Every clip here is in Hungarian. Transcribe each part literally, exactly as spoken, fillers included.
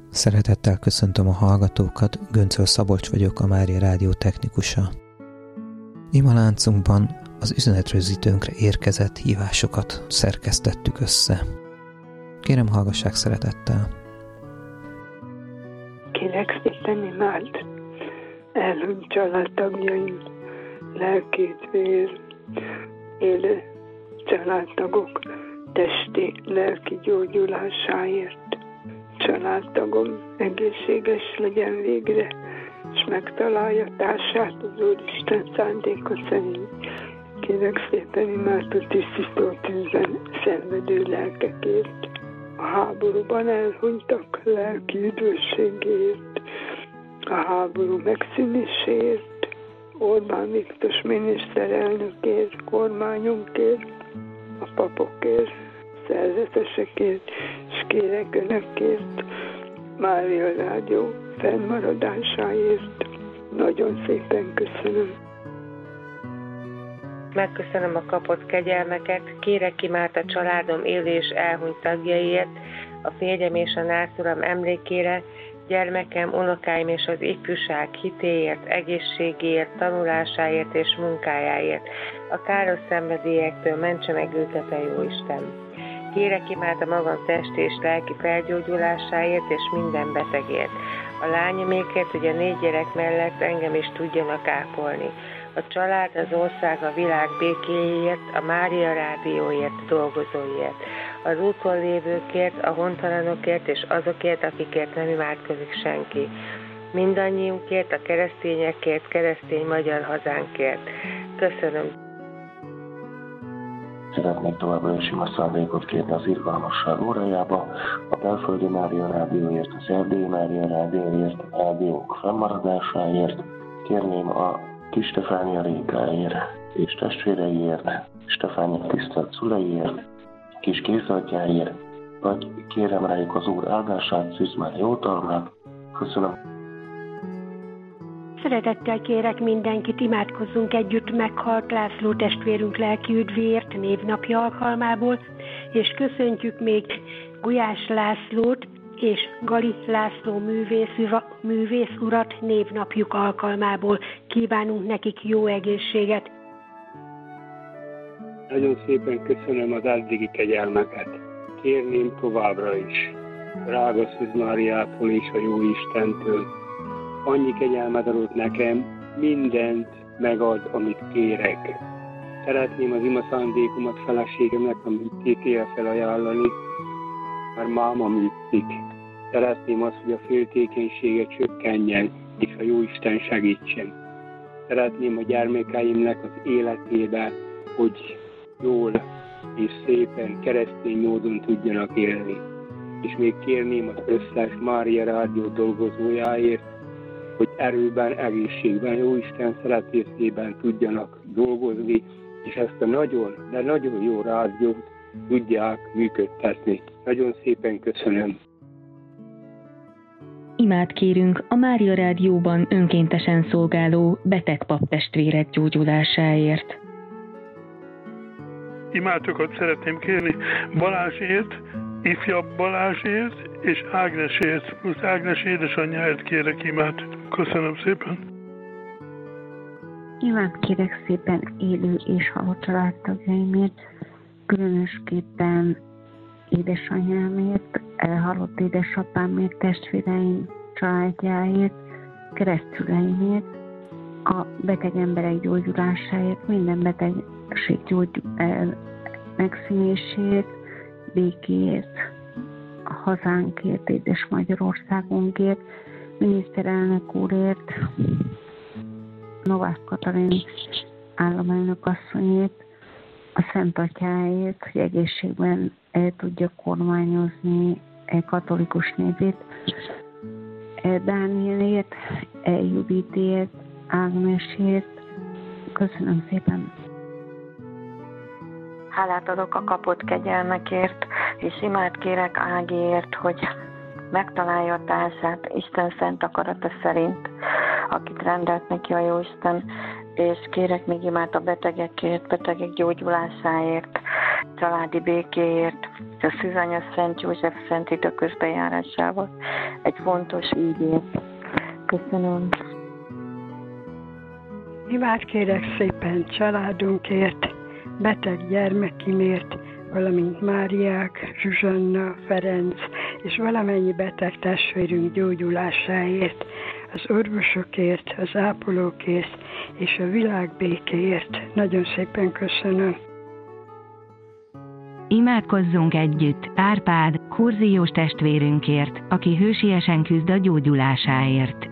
Szeretettel köszöntöm a hallgatókat, Göncöl Szabolcs vagyok, a Mária Rádió technikusa. Imaláncunkban az üzenetrögzítőnkre érkezett hívásokat szerkesztettük össze. Kérem, hallgassák szeretettel. Kérek szépen imád elhunyt családtagjaim, lelkét vér, élő családtagok testi, lelki gyógyulásáért. Családtagom egészséges legyen végre, és megtalálja társát az Úristen szándéka szerint. Kérek szépen imádott tisztító tűzben szenvedő lelkekért, a háborúban elhunytak lelki üdvösségért, a háború megszűnéséért, Orbán Viktor miniszterelnökért, kormányunkért, a papokért, szerzetesekért, és kérek önökért, Mária Rádió fennmaradásáért. Nagyon szépen köszönöm. Megköszönöm a kapott kegyelmeket, kérek imád a családom élő és elhunyt tagjaiért, a férjem és a nászuram emlékére, gyermekem, unokáim és az ifjúság hitéért, egészségéért, tanulásáért és munkájáért. A káros szenvedélyektől mentse meg őket a Jóisten. Kérek imád a magam testi és lelki felgyógyulásáért és minden betegért. A lányomékért, hogy a négy gyerek mellett engem is tudjanak ápolni. A család, az ország, a világ békéjéért, a Mária Rádióért, dolgozóiért. Az úton lévőkért, a hontalanokért és azokért, akikért nem imádkozik senki. Mindannyiunkért, a keresztényekért, keresztény magyar hazánkért. Köszönöm. Szeretnék továbbra is ima szándékot kérni az irgalmasság órájába, a Belföldi Mária Rádióért, az Erdélyi Mária Rádióért, a rádiók fennmaradásáért, kérném a Kis Stefánia Rékáért és testvéreiért, Stefánia tisztelt szüleiért, Kis Gézatyáért, vagy kérem rájuk az Úr áldását, Szűzmár jótalmát. Köszönöm. Szeretettel kérek mindenkit, imádkozzunk együtt meghalt László testvérünk lelki üdvéért névnapja alkalmából, és köszöntjük még Gulyás Lászlót és Gali László művész, művész urat névnapjuk alkalmából. Kívánunk nekik jó egészséget. Nagyon szépen köszönöm az eddigi kegyelmeket. Kérném továbbra is drága Szűz Máriától és a Jó Istentől. Annyi kegyelmet adott nekem, mindent megad, amit kérek. Szeretném az ima szándékomat feleségemnek a műtétével felajánlani, mert máma műtik. Szeretném azt, hogy a féltékenysége csökkenjen, és a Jóisten segítsen. Szeretném a gyermekeimnek az életébe, hogy jól és szépen, keresztény módon tudjanak élni. És még kérném az összes Mária Rádió dolgozójáért, hogy erőben, egészségben, Jóisten szeretésében tudjanak dolgozni, és ezt a nagyon, de nagyon jó rádiót tudják működtetni. Nagyon szépen köszönöm. Imát kérünk a Mária Rádióban önkéntesen szolgáló beteg paptestvérek gyógyulásáért. Imátokat szeretném kérni Balázsért, ifjabb Balázsért és Ágnesért, plusz Ágnes édesanyjáért kérek imát. Köszönöm szépen. Imát kérek szépen élő és halott családtagjaimért, különösképpen édesanyámért, elhalott édesapámért, testvéreim családjáért, keresztüleimért, a beteg emberek gyógyulásáért, minden betegség gyógy megszűnéséért, békéért, a hazánkért, édes Magyarországunkért, miniszterelnök úrért, Novák Katalin államelnök asszonyért, a Szent Atyáért, hogy egészségben el tudja kormányozni a katolikus népét, Dánielért, Juditért, Ágnesért. Köszönöm szépen! Hálát adok a kapott kegyelmekért, és imát kérek Ágiért, hogy megtalálja a társát Isten szent akarata szerint, akit rendelt neki a Jóisten, és kérek még imát a betegekért, betegek gyógyulásáért. családi békéért, a Szűzanya Szent József szent időközbenjárásával egy fontos ügyért. Köszönöm. Imádkérek szépen családunkért, beteg gyermekimért, valamint Máriák, Zsuzsanna, Ferenc és valamennyi beteg testvérünk gyógyulásáért, az orvosokért, az ápolókért és a világ békéért. Nagyon szépen köszönöm. Imádkozzunk együtt Árpád, kurziós testvérünkért, aki hősiesen küzd a gyógyulásáért.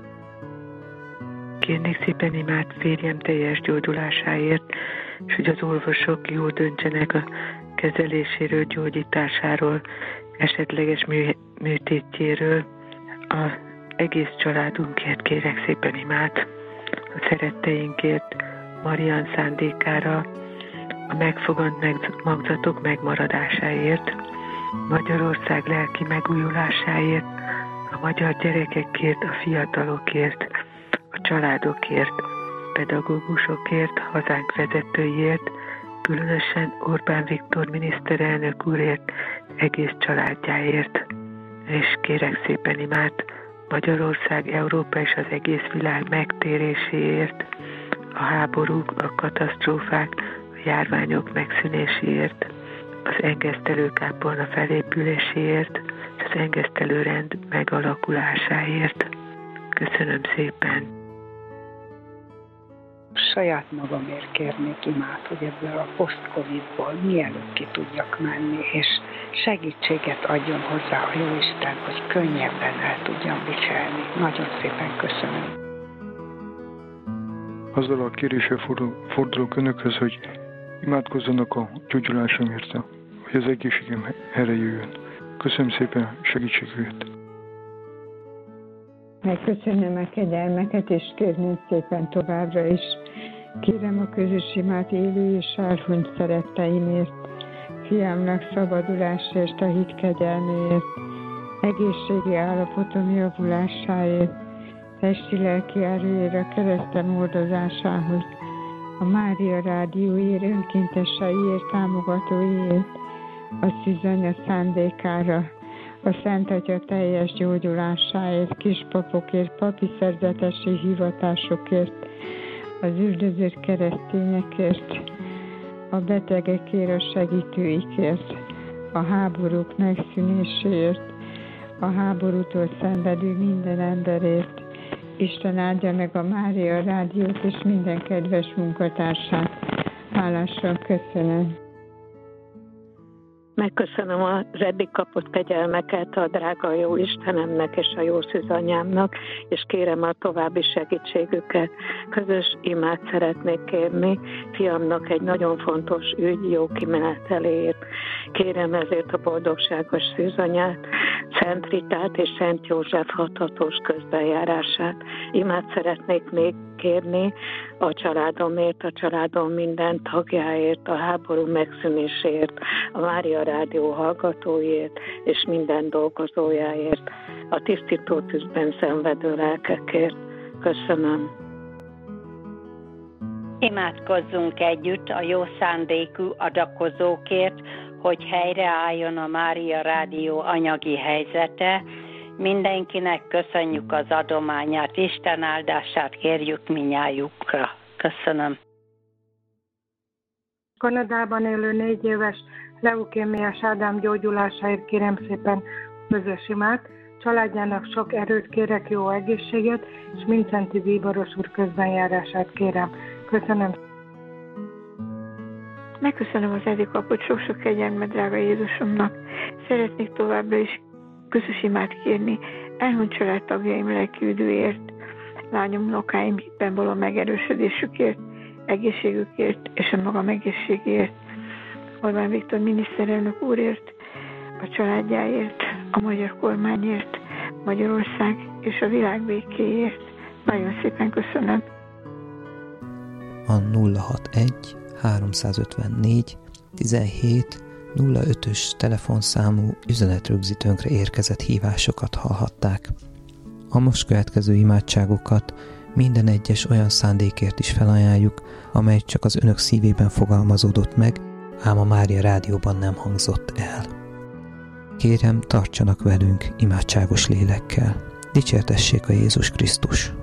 Kérnék szépen imád férjem teljes gyógyulásáért, és hogy az orvosok jól döntsenek a kezeléséről, gyógyításáról, esetleges mű, műtétjéről. Az egész családunkért kérek szépen imád, a szeretteinkért, Marian szándékára, a megfogant magzatok megmaradásáért, Magyarország lelki megújulásáért, a magyar gyerekekért, a fiatalokért, a családokért, pedagógusokért, hazánk vezetőiért, különösen Orbán Viktor miniszterelnök úrért, egész családjáért. És kérek szépen imád Magyarország, Európa és az egész világ megtéréséért, a háborúk, a katasztrófák, a járványok megszűnéséért, az engesztelőkápolna felépüléséért, és az engesztelőrend megalakulásáért. Köszönöm szépen! Saját magamért kérnék imát, hogy ebből a post-covidból mielőbb ki tudjak menni, és segítséget adjon hozzá a Jóisten, hogy könnyebben el tudjam viselni. Nagyon szépen köszönöm. Azzal a kéréssel fordulok önökhöz, hogy imádkozzanak a gyógyulásomért, hogy az egészségem erre jöjjön. Köszönöm szépen segítségüket. Megköszönöm a kegyelmeket, és kérném szépen továbbra is. Kérem a közös imát élő és elhunyt szeretteimért, fiamnak szabadulásért, a hit kegyelméért, egészségi állapotom javulásáért, testi-lelki erőért, a kereszten oldozásához, a Mária rádióért, önkénteseiért, támogatóiért, a Szűzanya szándékára, a Szent Atya teljes gyógyulásáért, kispapokért, papi szerzetesi hivatásokért, az üldözött keresztényekért, a betegekért, a segítőikért, a háborúk megszűnéséért, a háborútól szenvedő minden emberért. Isten áldja meg a Mária rádiót és minden kedves munkatársát. Hálásan köszönöm. Megköszönöm az eddig kapott kegyelmeket a drága jó Istenemnek és a jó szűzanyámnak, és kérem a további segítségüket. Közös imát szeretnék kérni fiamnak egy nagyon fontos ügy jó kimeneteléért. Kérem ezért a boldogságos szűzanyát, Szent Ritát és Szent József hathatós közbenjárását. Imát szeretnék még kérni a családomért, a családom minden tagjáért, a háború megszűnéséért, a Mária Rádió hallgatóiért és minden dolgozójáért, a tisztító tűzben szenvedő lelkekért. Köszönöm. Imádkozzunk együtt a jó szándékú adakozókért, hogy helyreálljon a Mária Rádió anyagi helyzete. Mindenkinek köszönjük az adományát, Isten áldását kérjük minnyájukra. Köszönöm. Kanadában élő négy éves leukémiás Ádám gyógyulásáért kérem szépen közös imát. Családjának sok erőt kérek, jó egészséget, és Mincenti bíboros úr közbenjárását kérem. Köszönöm. Megköszönöm az eddig kapott sok-sok kegyelmet, drága Jézusomnak. Szeretnék továbbra is közös imát kérni elhunyt családtagjaim lelkiüdőért, lányom, unokáim hitben való megerősödésükért, egészségükért és a magam egészségért, Orbán Viktor miniszterelnök úrért, a családjáért, a magyar kormányért, Magyarország és a világ békéért. Nagyon szépen köszönöm. A nulla hatvanegy háromszázötvennégy tizenhét nulla ötös telefonszámú üzenetrögzítőnkre érkezett hívásokat hallhatták. A most következő imádságokat minden egyes olyan szándékért is felajánljuk, amely csak az önök szívében fogalmazódott meg, ám a Mária Rádióban nem hangzott el. Kérem, tartsanak velünk imádságos lélekkel. Dicsértessék a Jézus Krisztus!